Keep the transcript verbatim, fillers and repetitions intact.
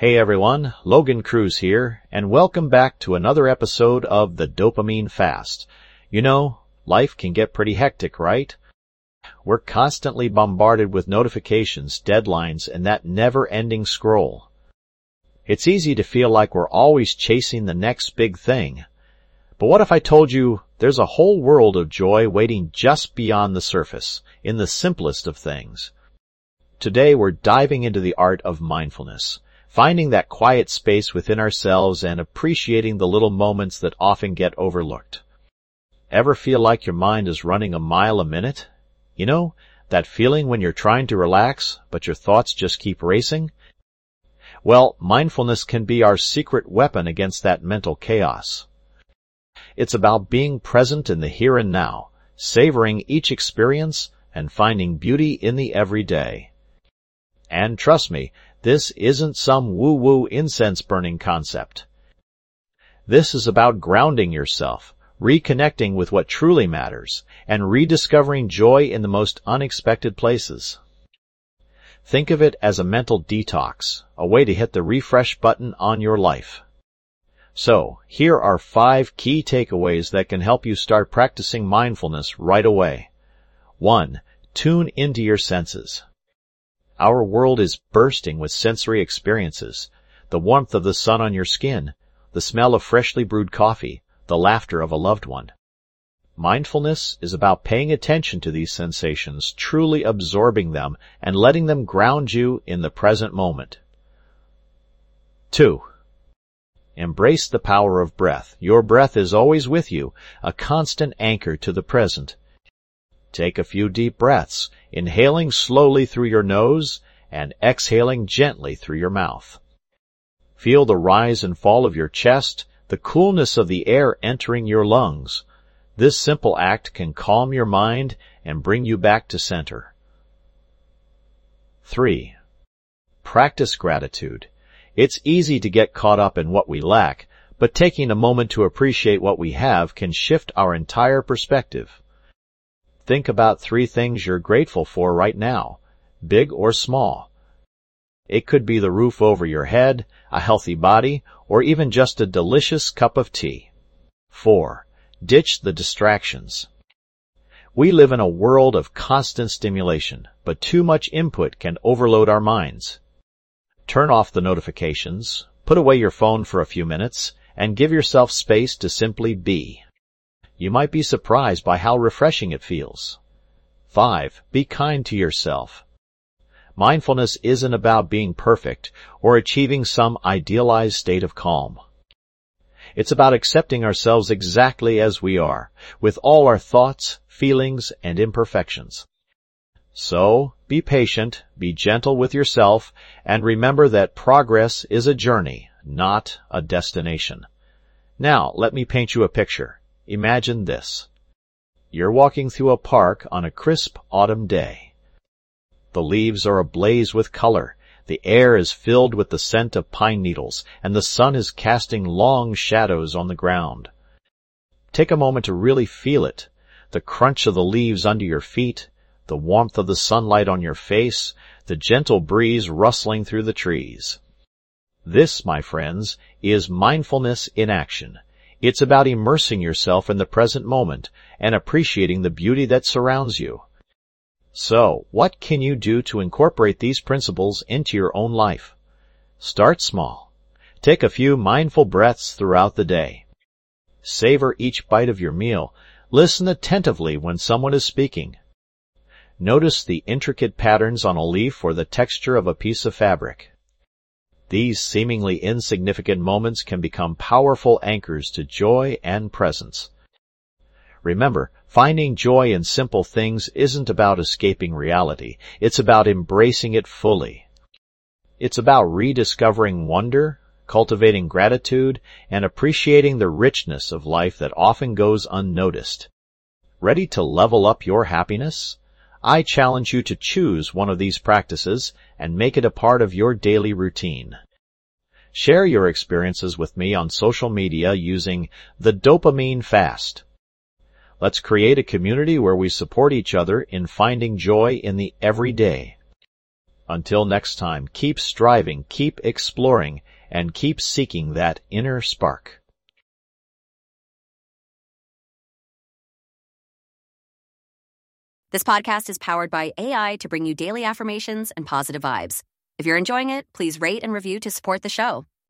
Hey everyone, Logan Cruz here, and welcome back to another episode of the Dopamine Fast. You know, life can get pretty hectic, right? We're constantly bombarded with notifications, deadlines, and that never-ending scroll. It's easy to feel like we're always chasing the next big thing. But what if I told you there's a whole world of joy waiting just beyond the surface, in the simplest of things? Today we're diving into the art of mindfulness. Finding that quiet space within ourselves and appreciating the little moments that often get overlooked. Ever feel like your mind is running a mile a minute? You know, that feeling when you're trying to relax, but your thoughts just keep racing? Well, mindfulness can be our secret weapon against that mental chaos. It's about being present in the here and now, savoring each experience, and finding beauty in the everyday. And trust me, this isn't some woo-woo incense-burning concept. This is about grounding yourself, reconnecting with what truly matters, and rediscovering joy in the most unexpected places. Think of it as a mental detox, a way to hit the refresh button on your life. So, here are five key takeaways that can help you start practicing mindfulness right away. One. Tune into your senses. Our world is bursting with sensory experiences, the warmth of the sun on your skin, the smell of freshly brewed coffee, the laughter of a loved one. Mindfulness is about paying attention to these sensations, truly absorbing them, and letting them ground you in the present moment. Two. Embrace the power of breath. Your breath is always with you, a constant anchor to the present. Take a few deep breaths, inhaling slowly through your nose and exhaling gently through your mouth. Feel the rise and fall of your chest, the coolness of the air entering your lungs. This simple act can calm your mind and bring you back to center. Three. Practice gratitude. It's easy to get caught up in what we lack, but taking a moment to appreciate what we have can shift our entire perspective. Think about three things you're grateful for right now, big or small. It could be the roof over your head, a healthy body, or even just a delicious cup of tea. Four. Ditch the distractions. We live in a world of constant stimulation, but too much input can overload our minds. Turn off the notifications, put away your phone for a few minutes, and give yourself space to simply be. You might be surprised by how refreshing it feels. Five. Be kind to yourself. Mindfulness isn't about being perfect or achieving some idealized state of calm. It's about accepting ourselves exactly as we are, with all our thoughts, feelings, and imperfections. So, be patient, be gentle with yourself, and remember that progress is a journey, not a destination. Now, let me paint you a picture. Imagine this. You're walking through a park on a crisp autumn day. The leaves are ablaze with color, the air is filled with the scent of pine needles, and the sun is casting long shadows on the ground. Take a moment to really feel it, the crunch of the leaves under your feet, the warmth of the sunlight on your face, the gentle breeze rustling through the trees. This, my friends, is mindfulness in action. It's about immersing yourself in the present moment and appreciating the beauty that surrounds you. So, what can you do to incorporate these principles into your own life? Start small. Take a few mindful breaths throughout the day. Savor each bite of your meal. Listen attentively when someone is speaking. Notice the intricate patterns on a leaf or the texture of a piece of fabric. These seemingly insignificant moments can become powerful anchors to joy and presence. Remember, finding joy in simple things isn't about escaping reality. It's about embracing it fully. It's about rediscovering wonder, cultivating gratitude, and appreciating the richness of life that often goes unnoticed. Ready to level up your happiness? I challenge you to choose one of these practices and make it a part of your daily routine. Share your experiences with me on social media using the Dopamine Fast. Let's create a community where we support each other in finding joy in the everyday. Until next time, keep striving, keep exploring, and keep seeking that inner spark. This podcast is powered by A I to bring you daily affirmations and positive vibes. If you're enjoying it, please rate and review to support the show.